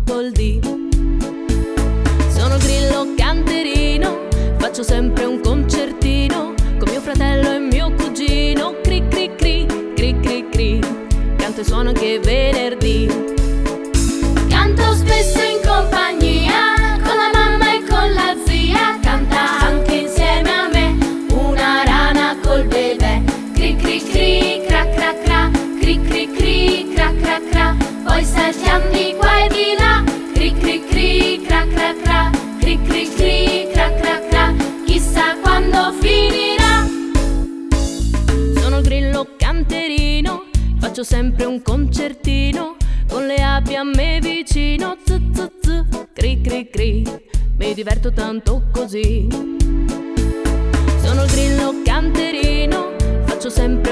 tutto il dì. Sono il grillo canterino, faccio sempre un concertino con mio fratello e mio cugino. Cri cri cri, cri cri cri, canto e suono anche venerdì. Canto spesso in compagnia con la mamma e con la zia. Canta anche insieme a me una rana col bebè. Cri cri cri, cra cra cra, cri cri cri, cra cra cra. Poi saltiamo di qua e di là. Cri cri cri, cra cra cra, cri cri cri, cra cra cra. Chissà quando finirà. Sono il grillo canterino, faccio sempre un concertino con le api a me vicino. Z z z, cri cri cri, mi diverto tanto così. Sono il grillo canterino, faccio sempre